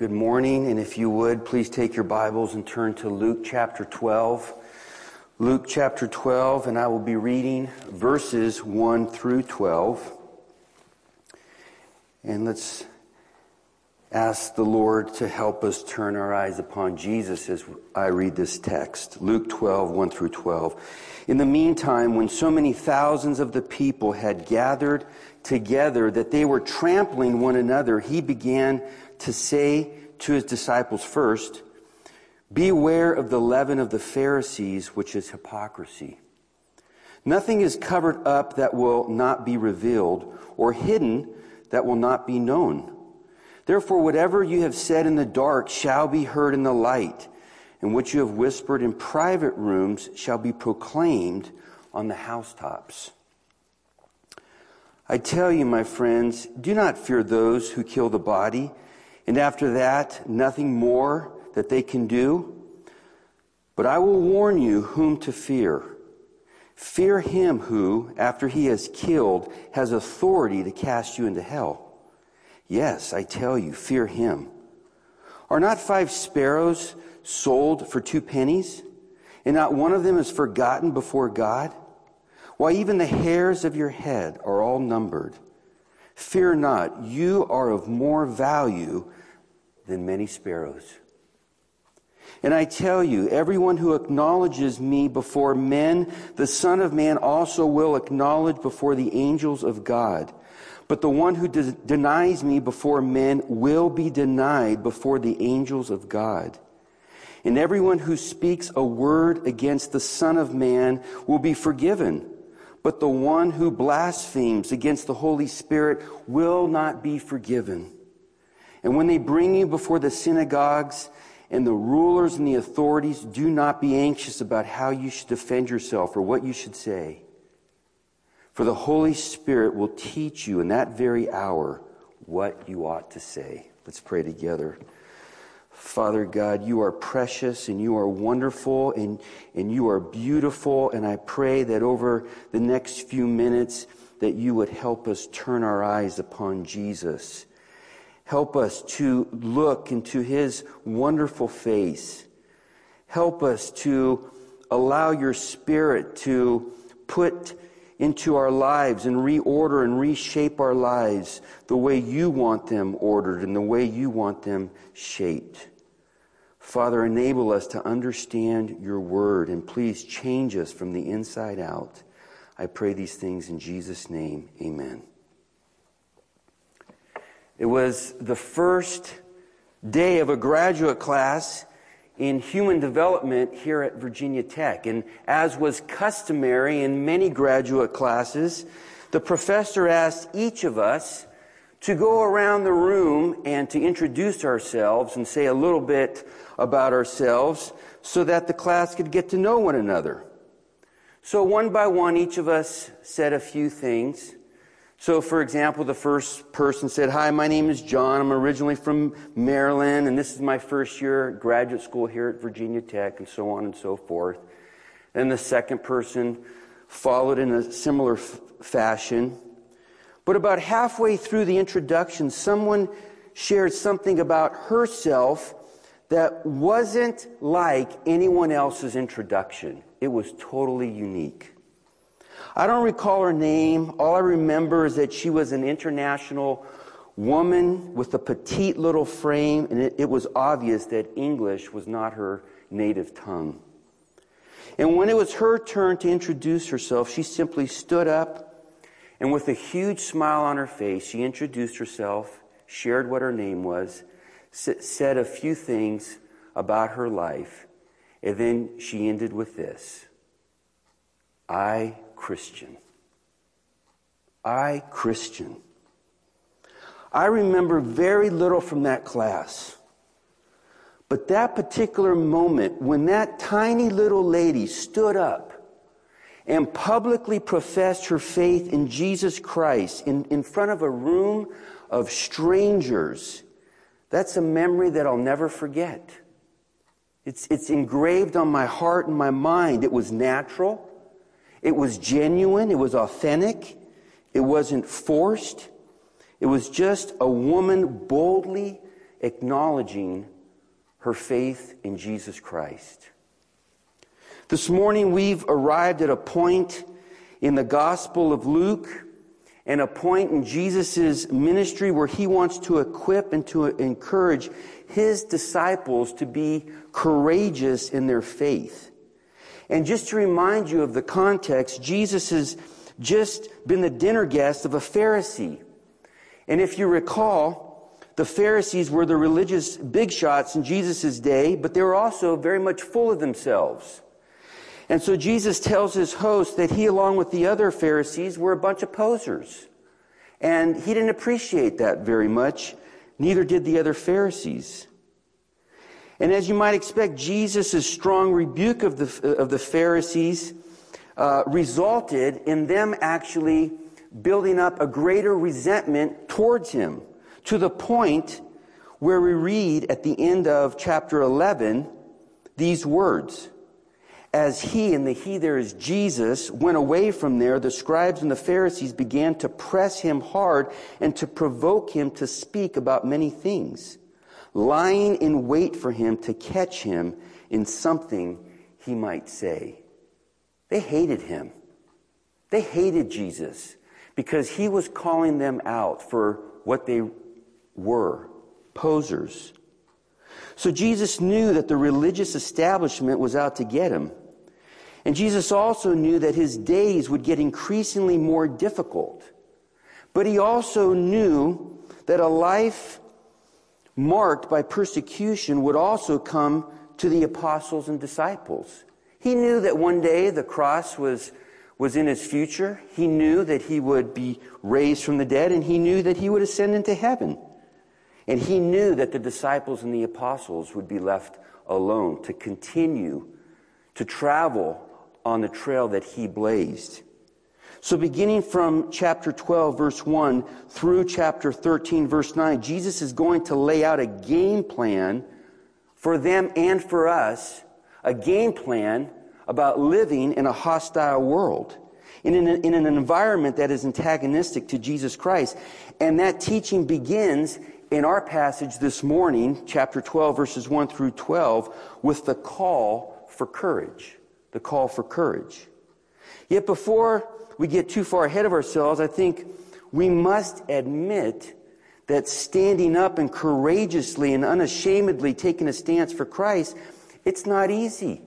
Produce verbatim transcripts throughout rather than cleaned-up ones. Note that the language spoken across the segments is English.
Good morning, and if you would, please take your Bibles and turn to Luke chapter twelve. Luke chapter twelve, and I will be reading verses one through twelve. And let's ask the Lord to help us turn our eyes upon Jesus as I read this text. Luke twelve, one through twelve. In the meantime, when so many thousands of the people had gathered together that they were trampling one another, he began to say to his disciples first, "Beware of the leaven of the Pharisees, which is hypocrisy. Nothing is covered up that will not be revealed, or hidden that will not be known. Therefore, whatever you have said in the dark shall be heard in the light, and what you have whispered in private rooms shall be proclaimed on the housetops. I tell you, my friends, do not fear those who kill the body, and after that, nothing more that they can do. But I will warn you whom to fear. Fear him who, after he has killed, has authority to cast you into hell. Yes, I tell you, fear him. Are not five sparrows sold for two pennies, and not one of them is forgotten before God? Why, even the hairs of your head are all numbered. Fear not, you are of more value than many sparrows. And I tell you, everyone who acknowledges me before men, the Son of Man also will acknowledge before the angels of God. But the one who de- denies me before men will be denied before the angels of God. And everyone who speaks a word against the Son of Man will be forgiven. But the one who blasphemes against the Holy Spirit will not be forgiven. And when they bring you before the synagogues and the rulers and the authorities, do not be anxious about how you should defend yourself or what you should say. For the Holy Spirit will teach you in that very hour what you ought to say." Let's pray together. Father God, you are precious and you are wonderful and, and you are beautiful. And I pray that over the next few minutes that you would help us turn our eyes upon Jesus. Help us to look into his wonderful face. Help us to allow your Spirit to put into our lives and reorder and reshape our lives the way you want them ordered and the way you want them shaped. Father, enable us to understand your word, and please change us from the inside out. I pray these things in Jesus' name. Amen. It was the first day of a graduate class in human development here at Virginia Tech. And as was customary in many graduate classes, the professor asked each of us to go around the room and to introduce ourselves and say a little bit about ourselves so that the class could get to know one another. So one by one, each of us said a few things. So, for example, the first person said, "Hi, my name is John. I'm originally from Maryland, and this is my first year at graduate school here at Virginia Tech," and so on and so forth. And the second person followed in a similar f- fashion. But about halfway through the introduction, someone shared something about herself that wasn't like anyone else's introduction. It was totally unique. I don't recall her name. All I remember is that she was an international woman with a petite little frame, and it, it was obvious that English was not her native tongue. And when it was her turn to introduce herself, she simply stood up, and with a huge smile on her face, she introduced herself, shared what her name was, said a few things about her life, and then she ended with this: "I Christian. I Christian." I remember very little from that class. But that particular moment when that tiny little lady stood up and publicly professed her faith in Jesus Christ in, in front of a room of strangers, that's a memory that I'll never forget. It's, it's engraved on my heart and my mind. It was natural. It was genuine. It was authentic. It wasn't forced. It was just a woman boldly acknowledging her faith in Jesus Christ. This morning we've arrived at a point in the Gospel of Luke and a point in Jesus' ministry where he wants to equip and to encourage his disciples to be courageous in their faith. And just to remind you of the context, Jesus has just been the dinner guest of a Pharisee. And if you recall, the Pharisees were the religious big shots in Jesus' day, but they were also very much full of themselves. And so Jesus tells his host that he, along with the other Pharisees, were a bunch of posers. And he didn't appreciate that very much. Neither did the other Pharisees. And as you might expect, Jesus' strong rebuke of the, of the Pharisees uh, resulted in them actually building up a greater resentment towards him, to the point where we read at the end of chapter eleven these words. As he, and the he there is Jesus, went away from there, the scribes and the Pharisees began to press him hard and to provoke him to speak about many things, lying in wait for him to catch him in something he might say. They hated him. They hated Jesus because he was calling them out for what they were, posers. So Jesus knew that the religious establishment was out to get him. And Jesus also knew that his days would get increasingly more difficult. But he also knew that a life marked by persecution would also come to the apostles and disciples. He knew that one day the cross was, was in his future. He knew that he would be raised from the dead, and he knew that he would ascend into heaven. And he knew that the disciples and the apostles would be left alone to continue to travel on the trail that he blazed. So beginning from chapter twelve, verse one, through chapter thirteen, verse nine, Jesus is going to lay out a game plan for them and for us, a game plan about living in a hostile world, in an, in an environment that is antagonistic to Jesus Christ. And that teaching begins in our passage this morning, chapter twelve, verses one through twelve, with the call for courage. The call for courage. Yet before we get too far ahead of ourselves, I think we must admit that standing up and courageously and unashamedly taking a stance for Christ, it's not easy.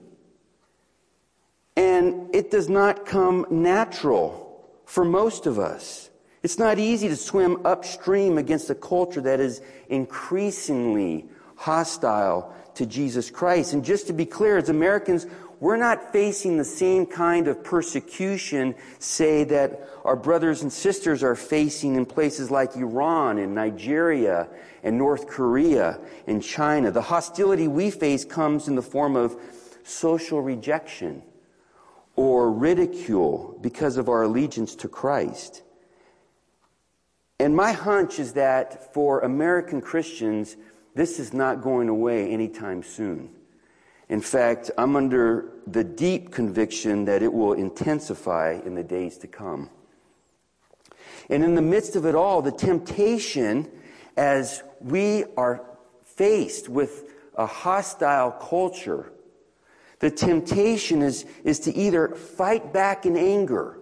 And it does not come natural for most of us. It's not easy to swim upstream against a culture that is increasingly hostile to Jesus Christ. And just to be clear, as Americans, we're not facing the same kind of persecution, say, that our brothers and sisters are facing in places like Iran and Nigeria and North Korea and China. The hostility we face comes in the form of social rejection or ridicule because of our allegiance to Christ. And my hunch is that for American Christians, this is not going away anytime soon. In fact, I'm under the deep conviction that it will intensify in the days to come. And in the midst of it all, the temptation, as we are faced with a hostile culture, the temptation is, is to either fight back in anger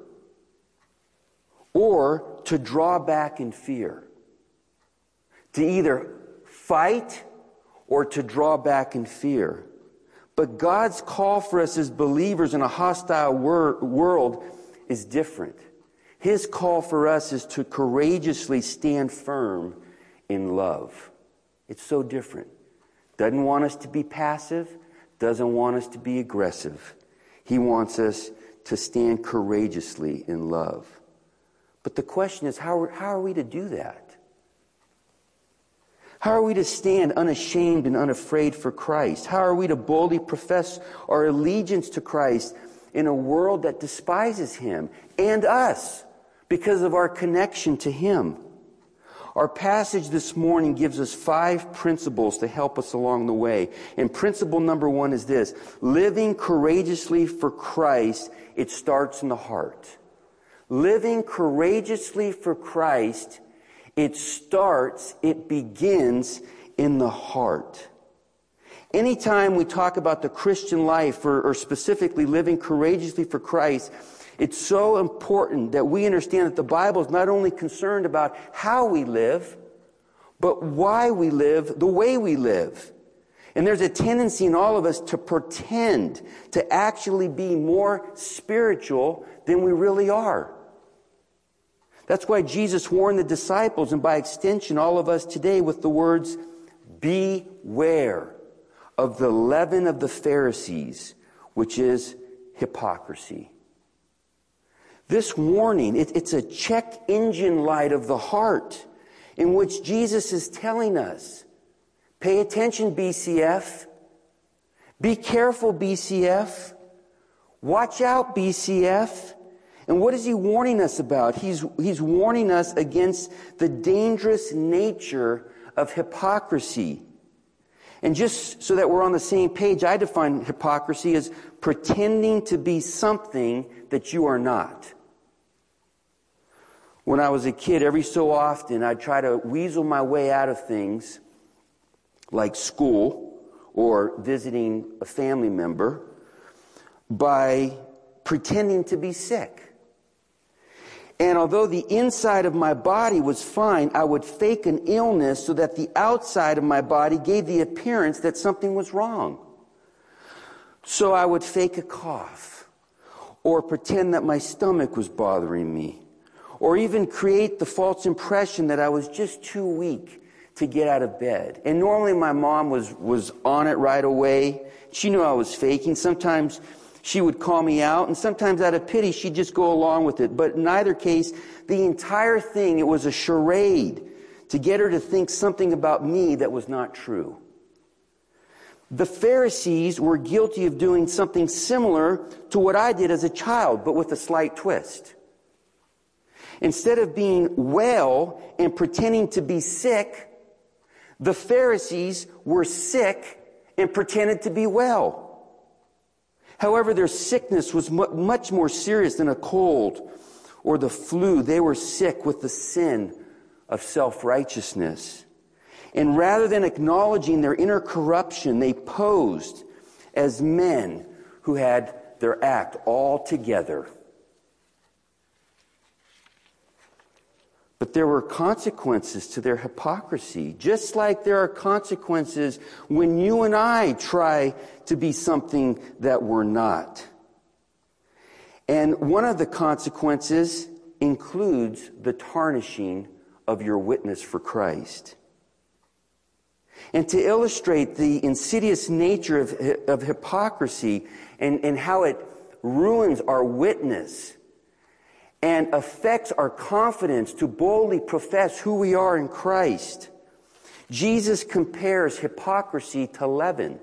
or to draw back in fear. To either fight or to draw back in fear. But God's call for us as believers in a hostile wor- world is different. His call for us is to courageously stand firm in love. It's so different. Doesn't want us to be passive, doesn't want us to be aggressive. He wants us to stand courageously in love. But the question is, how, how are we to do that? How are we to stand unashamed and unafraid for Christ? How are we to boldly profess our allegiance to Christ in a world that despises Him and us because of our connection to Him? Our passage this morning gives us five principles to help us along the way. And principle number one is this: living courageously for Christ, it starts in the heart. Living courageously for Christ, it starts, it begins in the heart. Anytime we talk about the Christian life, or, or specifically living courageously for Christ, it's so important that we understand that the Bible is not only concerned about how we live, but why we live the way we live. And there's a tendency in all of us to pretend to actually be more spiritual than we really are. That's why Jesus warned the disciples, and by extension all of us today, with the words, beware of the leaven of the Pharisees, which is hypocrisy. This warning, it, it's a check engine light of the heart in which Jesus is telling us, pay attention, B C F. Be careful, B C F. Watch out, B C F. And what is he warning us about? He's, he's warning us against the dangerous nature of hypocrisy. And just so that we're on the same page, I define hypocrisy as pretending to be something that you are not. When I was a kid, every so often, I'd try to weasel my way out of things like school or visiting a family member by pretending to be sick. And although the inside of my body was fine, I would fake an illness so that the outside of my body gave the appearance that something was wrong. So I would fake a cough, or pretend that my stomach was bothering me, or even create the false impression that I was just too weak to get out of bed. And normally my mom was, was on it right away. She knew I was faking. Sometimes she would call me out, and sometimes out of pity, she'd just go along with it. But in either case, the entire thing, it was a charade to get her to think something about me that was not true. The Pharisees were guilty of doing something similar to what I did as a child, but with a slight twist. Instead of being well and pretending to be sick, the Pharisees were sick and pretended to be well. However, their sickness was much more serious than a cold or the flu. They were sick with the sin of self-righteousness. And rather than acknowledging their inner corruption, they posed as men who had their act all together. But there were consequences to their hypocrisy, just like there are consequences when you and I try to be something that we're not. And one of the consequences includes the tarnishing of your witness for Christ. And to illustrate the insidious nature of, of hypocrisy and, and how it ruins our witness and affects our confidence to boldly profess who we are in Christ, Jesus compares hypocrisy to leaven.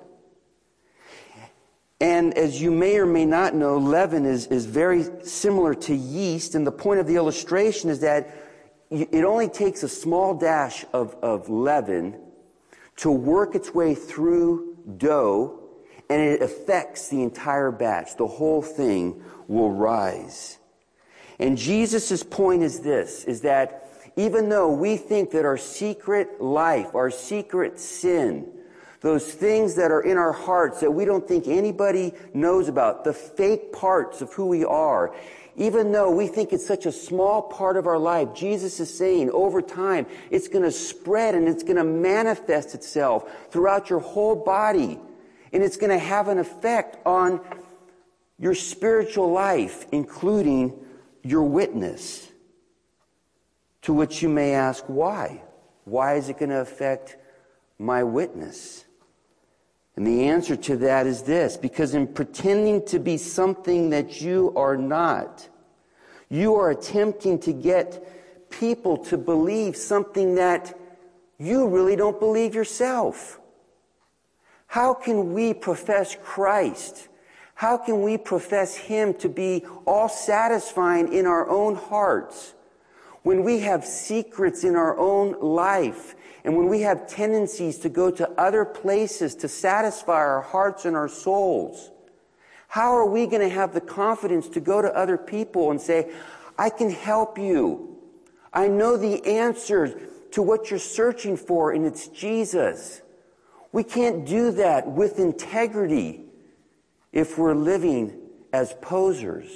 And as you may or may not know, leaven is, is very similar to yeast. And the point of the illustration is that it only takes a small dash of, of leaven to work its way through dough, and it affects the entire batch. The whole thing will rise. And Jesus' point is this, is that even though we think that our secret life, our secret sin, those things that are in our hearts that we don't think anybody knows about, the fake parts of who we are, even though we think it's such a small part of our life, Jesus is saying over time it's going to spread and it's going to manifest itself throughout your whole body. And it's going to have an effect on your spiritual life, including your witness. To which you may ask, why? Why is it going to affect my witness? And the answer to that is this: because in pretending to be something that you are not, you are attempting to get people to believe something that you really don't believe yourself. How can we profess Christ? How can we profess Him to be all satisfying in our own hearts when we have secrets in our own life, and when we have tendencies to go to other places to satisfy our hearts and our souls? How are we going to have the confidence to go to other people and say, I can help you. I know the answers to what you're searching for, and it's Jesus. We can't do that with integrity if we're living as posers.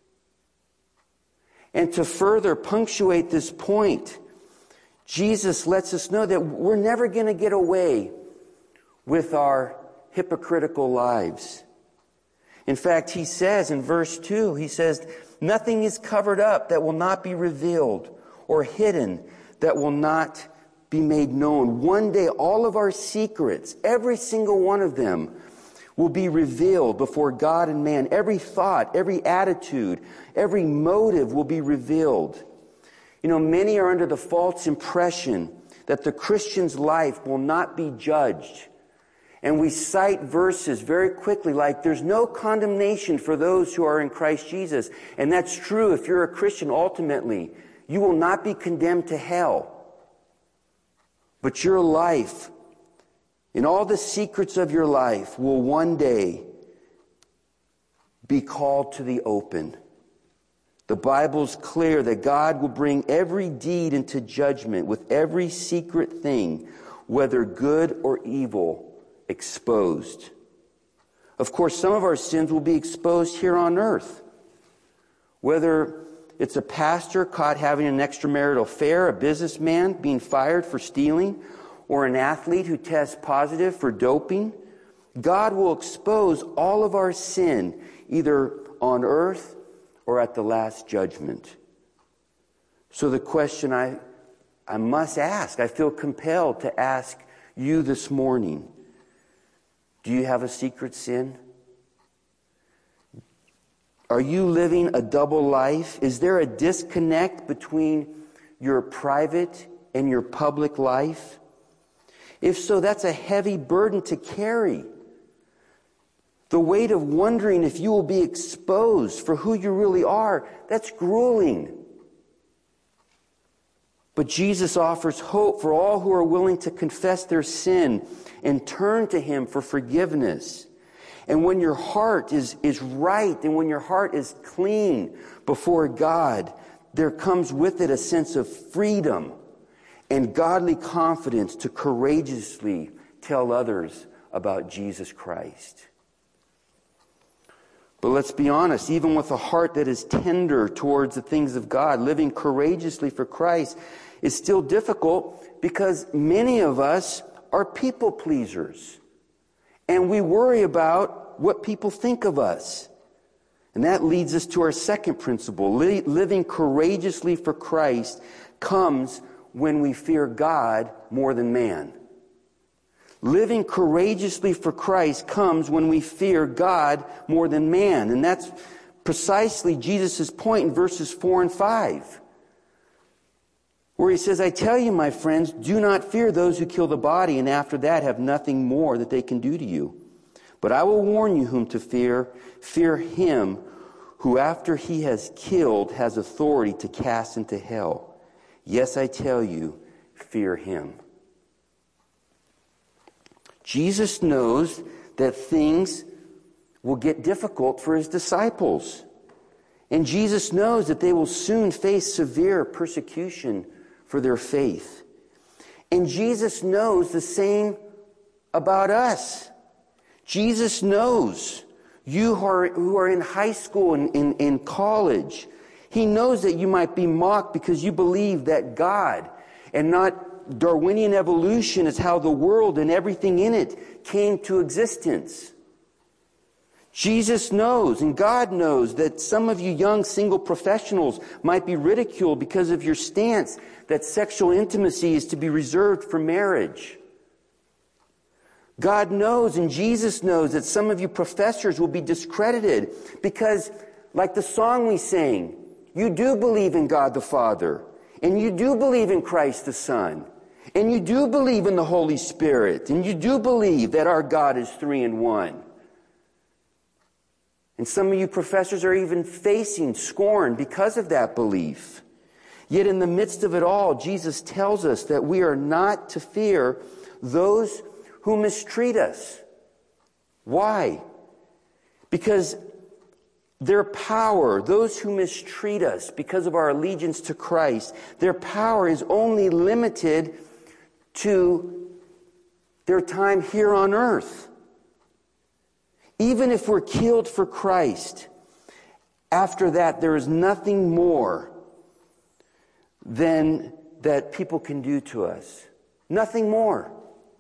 And to further punctuate this point, Jesus lets us know that we're never going to get away with our hypocritical lives. In fact, he says in verse two, he says, nothing is covered up that will not be revealed, or hidden that will not be made known. One day, all of our secrets, every single one of them, will be revealed before God and man. Every thought, every attitude, every motive will be revealed. You know, many are under the false impression that the Christian's life will not be judged. And we cite verses very quickly like, there's no condemnation for those who are in Christ Jesus. And that's true if you're a Christian ultimately. You will not be condemned to hell. But your life, and all the secrets of your life, will one day be called to the open. The Bible's clear that God will bring every deed into judgment with every secret thing, whether good or evil, exposed. Of course, some of our sins will be exposed here on earth. Whether it's a pastor caught having an extramarital affair, a businessman being fired for stealing, or an athlete who tests positive for doping, God will expose all of our sin, either on earth or at the last judgment. So the question I, I must ask, I feel compelled to ask you this morning, do you have a secret sin? Are you living a double life? Is there a disconnect between your private and your public life? If so, that's a heavy burden to carry. The weight of wondering if you will be exposed for who you really are, that's grueling. But Jesus offers hope for all who are willing to confess their sin and turn to Him for forgiveness. And when your heart is, is right and when your heart is clean before God, there comes with it a sense of freedom and godly confidence to courageously tell others about Jesus Christ. But let's be honest, even with a heart that is tender towards the things of God, living courageously for Christ is still difficult because many of us are people pleasers. And we worry about what people think of us. And that leads us to our second principle. Li- living courageously for Christ comes when we fear God more than man. Living courageously for Christ comes when we fear God more than man. And that's precisely Jesus' point in verses four and five. Where he says, I tell you, my friends, do not fear those who kill the body, and after that have nothing more that they can do to you. But I will warn you whom to fear. Fear him who after he has killed has authority to cast into hell. Yes, I tell you, fear him. Jesus knows that things will get difficult for his disciples. And Jesus knows that they will soon face severe persecution for their faith. And Jesus knows the same about us. Jesus knows you who are, who are in high school and in, in college. He knows that you might be mocked because you believe that God and not Darwinian evolution is how the world and everything in it came to existence. Jesus knows and God knows that some of you young single professionals might be ridiculed because of your stance that sexual intimacy is to be reserved for marriage. God knows and Jesus knows that some of you professors will be discredited because, like the song we sang, you do believe in God the Father, and you do believe in Christ the Son, and you do believe in the Holy Spirit, and you do believe that our God is three in one. And some of you professors are even facing scorn because of that belief. Yet in the midst of it all, Jesus tells us that we are not to fear those who mistreat us. Why? Because their power, those who mistreat us because of our allegiance to Christ, their power is only limited to their time here on earth. Even if we're killed for Christ, after that there is nothing more than that people can do to us. Nothing more.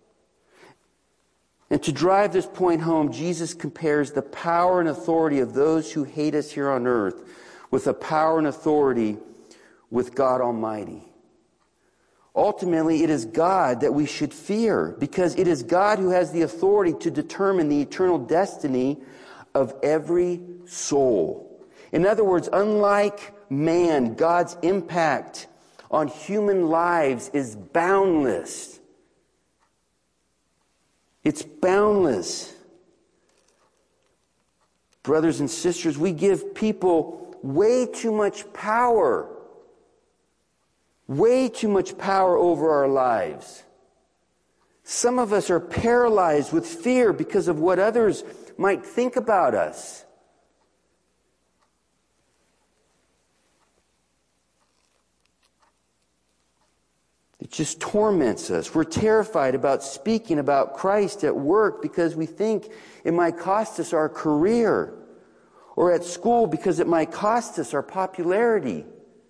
And to drive this point home, Jesus compares the power and authority of those who hate us here on earth with the power and authority with God Almighty. Ultimately, it is God that we should fear, because it is God who has the authority to determine the eternal destiny of every soul. In other words, unlike man, God's impact on human lives is boundless. It's boundless. Brothers and sisters, we give people way too much power. Way too much power over our lives. Some of us are paralyzed with fear because of what others might think about us. It just torments us. We're terrified about speaking about Christ at work because we think it might cost us our career, or at school because it might cost us our popularity.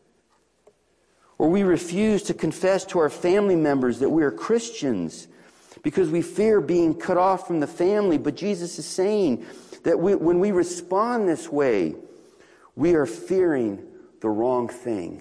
Or we refuse to confess to our family members that we are Christians because we fear being cut off from the family. But Jesus is saying that we, when we respond this way, we are fearing the wrong thing.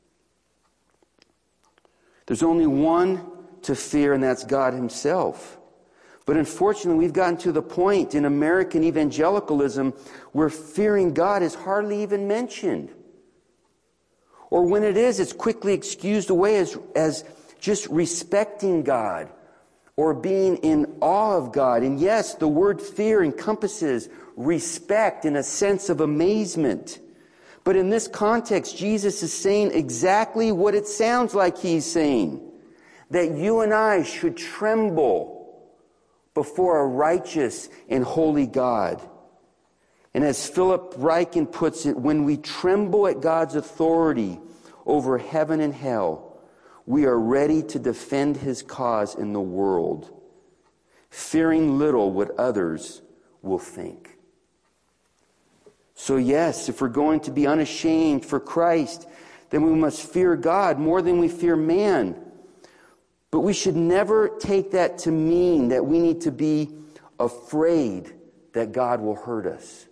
There's only one to fear, and that's God Himself. But unfortunately, we've gotten to the point in American evangelicalism where fearing God is hardly even mentioned. Or when it is, it's quickly excused away as, as just respecting God or being in awe of God. And yes, the word fear encompasses respect in a sense of amazement. But in this context, Jesus is saying exactly what it sounds like He's saying. That you and I should tremble before a righteous and holy God. And as Philip Ryken puts it, when we tremble at God's authority over heaven and hell, we are ready to defend His cause in the world, fearing little what others will think. So yes, if we're going to be unashamed for Christ, then we must fear God more than we fear man. But we should never take that to mean that we need to be afraid that God will hurt us.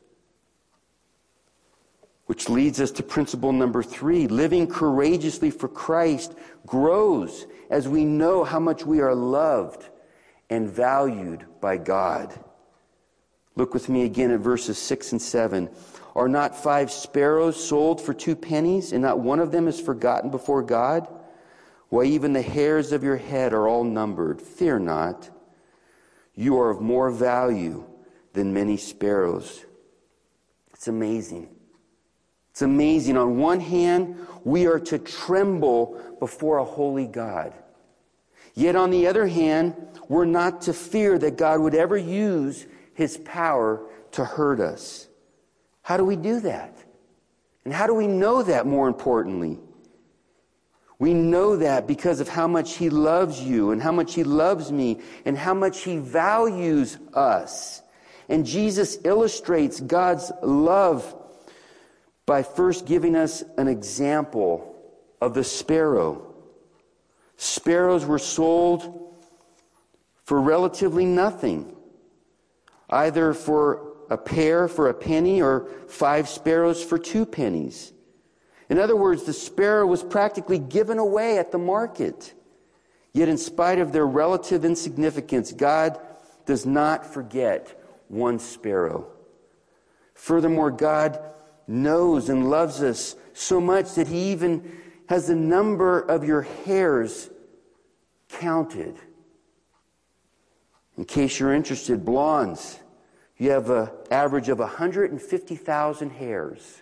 Which leads us to principle number three. Living courageously for Christ grows as we know how much we are loved and valued by God. Look with me again at verses six and seven. Are not five sparrows sold for two pennies, and not one of them is forgotten before God? Why, even the hairs of your head are all numbered. Fear not. You are of more value than many sparrows. It's amazing. It's amazing. On one hand, we are to tremble before a holy God. Yet on the other hand, we're not to fear that God would ever use His power to hurt us. How do we do that? And how do we know that, more importantly? We know that because of how much He loves you and how much He loves me and how much He values us. And Jesus illustrates God's love by first giving us an example of the sparrow. Sparrows were sold for relatively nothing, either for a pair for a penny or five sparrows for two pennies. In other words, the sparrow was practically given away at the market. Yet in spite of their relative insignificance, God does not forget one sparrow. Furthermore, God knows and loves us so much that He even has the number of your hairs counted. In case you're interested, blondes, you have an average of one hundred fifty thousand hairs.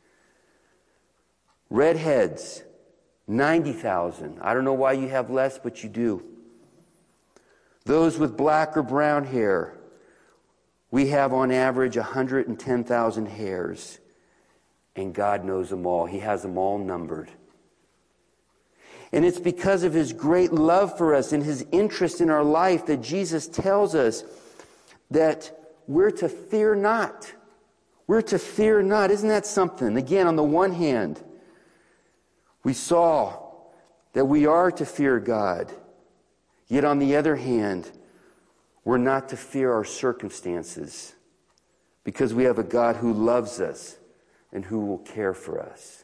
Redheads, ninety thousand. I don't know why you have less, but you do. Those with black or brown hair, We have on average one hundred ten thousand hairs, and God knows them all. He has them all numbered. And it's because of His great love for us and His interest in our life that Jesus tells us that we're to fear not. We're to fear not. Isn't that something? Again, on the one hand, we saw that we are to fear God. Yet on the other hand, we're not to fear our circumstances, because we have a God who loves us and who will care for us.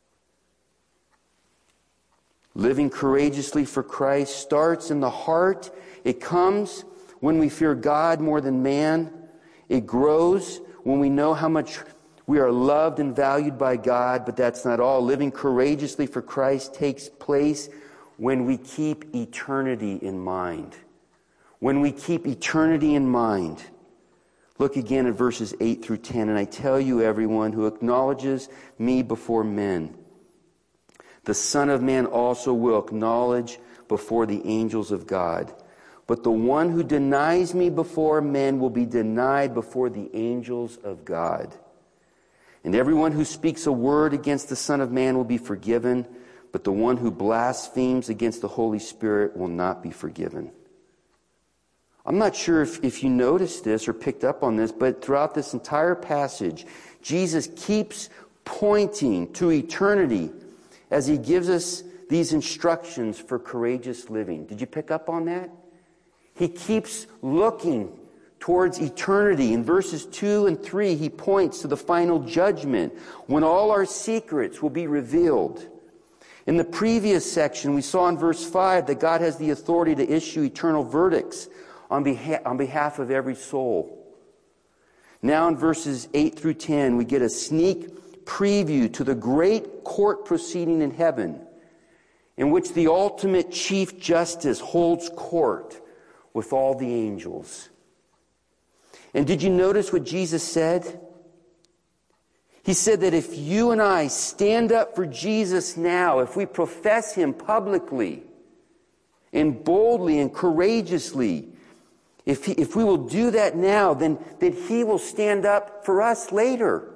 Living courageously for Christ starts in the heart. It comes when we fear God more than man. It grows when we know how much we are loved and valued by God, but that's not all. Living courageously for Christ takes place when we keep eternity in mind. When we keep eternity in mind. Look again at verses eight through ten. And I tell you, everyone who acknowledges me before men, the Son of Man also will acknowledge before the angels of God. But the one who denies me before men will be denied before the angels of God. And everyone who speaks a word against the Son of Man will be forgiven, but the one who blasphemes against the Holy Spirit will not be forgiven. I'm not sure if, if you noticed this or picked up on this, but throughout this entire passage, Jesus keeps pointing to eternity as He gives us these instructions for courageous living. Did you pick up on that? He keeps looking towards eternity. In verses two and three, He points to the final judgment, when all our secrets will be revealed. In the previous section, we saw in verse five that God has the authority to issue eternal verdicts on behalf, on behalf of every soul. Now in verses eight through ten, we get a sneak preview to the great court proceeding in heaven, in which the ultimate Chief Justice holds court with all the angels. And did you notice what Jesus said? He said that if you and I stand up for Jesus now, if we profess Him publicly and boldly and courageously, if, he, if we will do that now, then, then He will stand up for us later.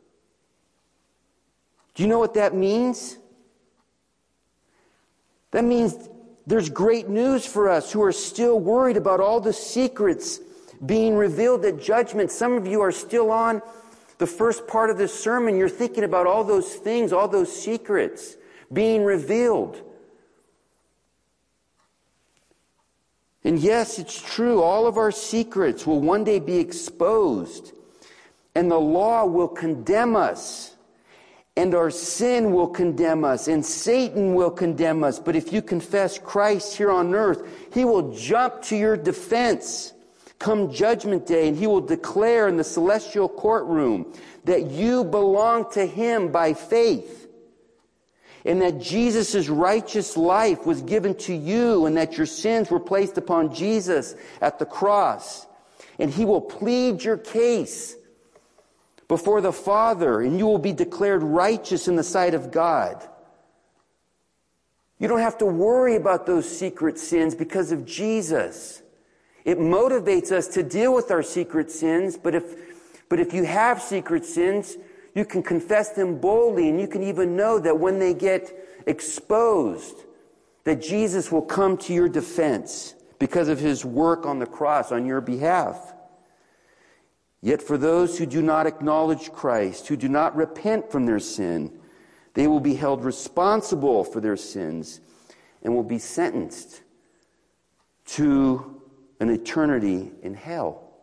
Do you know what that means? That means there's great news for us who are still worried about all the secrets being revealed at judgment. Some of you are still on the first part of this sermon. You're thinking about all those things, all those secrets being revealed. And yes, it's true, all of our secrets will one day be exposed, and the law will condemn us. And our sin will condemn us, and Satan will condemn us. But if you confess Christ here on earth, He will jump to your defense come Judgment Day, and He will declare in the celestial courtroom that you belong to Him by faith, and that Jesus' righteous life was given to you, and that your sins were placed upon Jesus at the cross. And He will plead your case before the Father, and you will be declared righteous in the sight of God. You don't have to worry about those secret sins because of Jesus. It motivates us to deal with our secret sins, but if, but if you have secret sins, you can confess them boldly, and you can even know that when they get exposed, that Jesus will come to your defense because of His work on the cross on your behalf. Yet for those who do not acknowledge Christ, who do not repent from their sin, they will be held responsible for their sins and will be sentenced to an eternity in hell.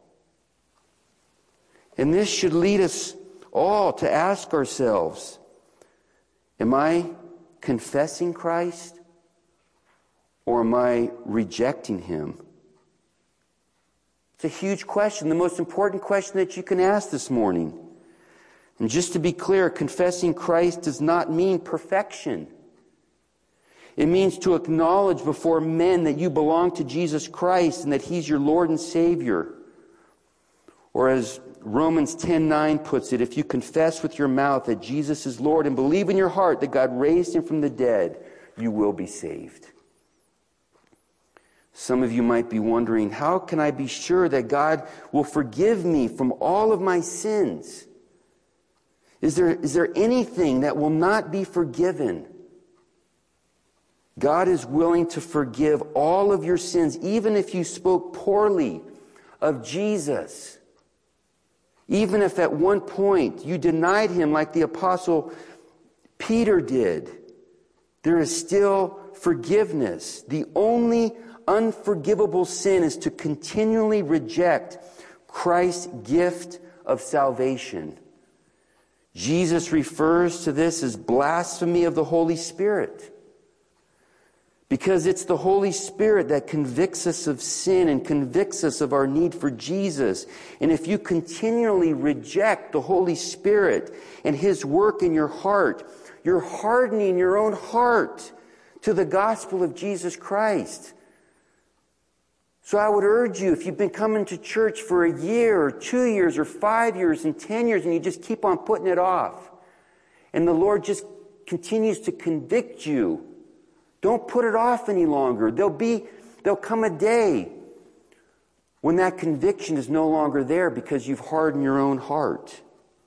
And this should lead us all to ask ourselves, am I confessing Christ or am I rejecting Him? It's a huge question, the most important question that you can ask this morning. And just to be clear, confessing Christ does not mean perfection. It means to acknowledge before men that you belong to Jesus Christ and that He's your Lord and Savior. Or as Romans ten nine puts it, if you confess with your mouth that Jesus is Lord and believe in your heart that God raised Him from the dead, you will be saved. Some of you might be wondering, how can I be sure that God will forgive me from all of my sins? Is there, is there anything that will not be forgiven? God is willing to forgive all of your sins, even if you spoke poorly of Jesus. Even if at one point you denied him like the Apostle Peter did, there is still forgiveness. The only unforgivable sin is to continually reject Christ's gift of salvation. Jesus refers to this as blasphemy of the Holy Spirit. Because it's the Holy Spirit that convicts us of sin and convicts us of our need for Jesus. And if you continually reject the Holy Spirit and his work in your heart, you're hardening your own heart to the gospel of Jesus Christ. So I would urge you, if you've been coming to church for a year or two years or five years and ten years and you just keep on putting it off, and the Lord just continues to convict you, don't put it off any longer. There'll be, there'll come a day when that conviction is no longer there because you've hardened your own heart.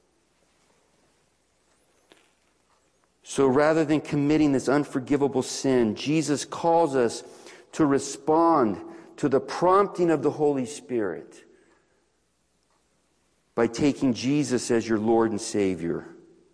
So rather than committing this unforgivable sin, Jesus calls us to respond to the prompting of the Holy Spirit by taking Jesus as your Lord and Savior.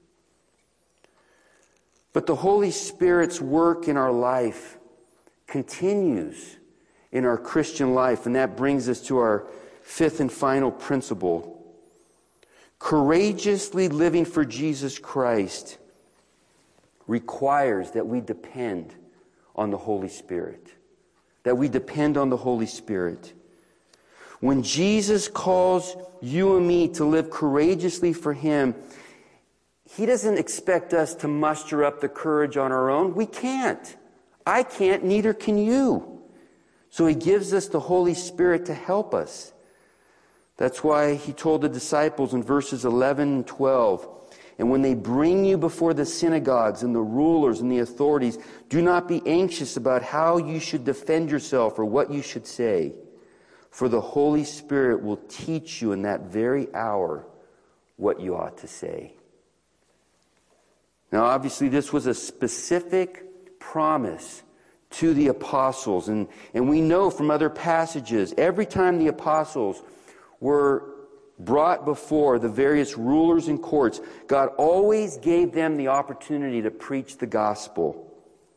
But the Holy Spirit's work in our life continues in our Christian life, and that brings us to our fifth and final principle. Courageously living for Jesus Christ requires that we depend on the Holy Spirit. That we depend on the Holy Spirit. When Jesus calls you and me to live courageously for him, he doesn't expect us to muster up the courage on our own. We can't. I can't, neither can you. So he gives us the Holy Spirit to help us. That's why he told the disciples in verses eleven and twelve, and when they bring you before the synagogues and the rulers and the authorities, do not be anxious about how you should defend yourself or what you should say. For the Holy Spirit will teach you in that very hour what you ought to say. Now, obviously, this was a specific promise to the apostles. And, and we know from other passages, every time the apostles were brought before the various rulers and courts, God always gave them the opportunity to preach the gospel.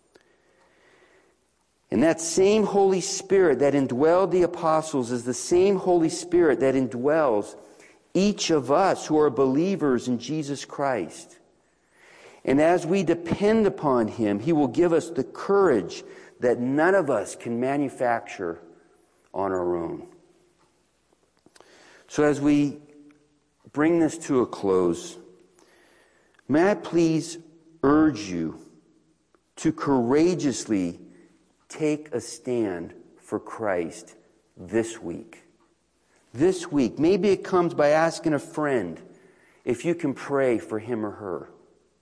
And that same Holy Spirit that indwelled the apostles is the same Holy Spirit that indwells each of us who are believers in Jesus Christ. And as we depend upon him, he will give us the courage that none of us can manufacture on our own. So as we bring this to a close, may I please urge you to courageously take a stand for Christ this week. This week. Maybe it comes by asking a friend if you can pray for him or her.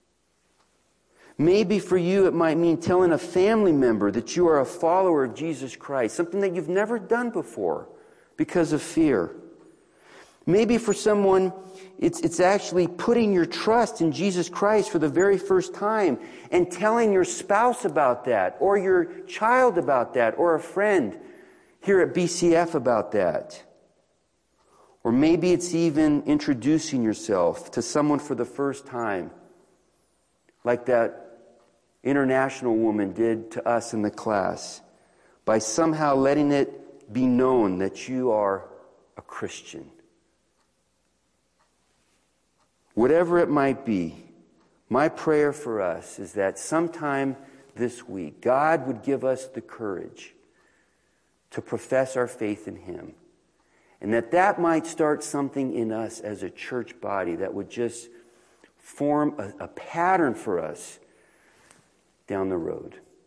Maybe for you it might mean telling a family member that you are a follower of Jesus Christ, something that you've never done before because of fear. Maybe for someone, it's, it's actually putting your trust in Jesus Christ for the very first time and telling your spouse about that, or your child about that, or a friend here at B C F about that. Or maybe it's even introducing yourself to someone for the first time, like that international woman did to us in the class, by somehow letting it be known that you are a Christian. Whatever it might be, my prayer for us is that sometime this week, God would give us the courage to profess our faith in him. And that that might start something in us as a church body that would just form a, a pattern for us down the road.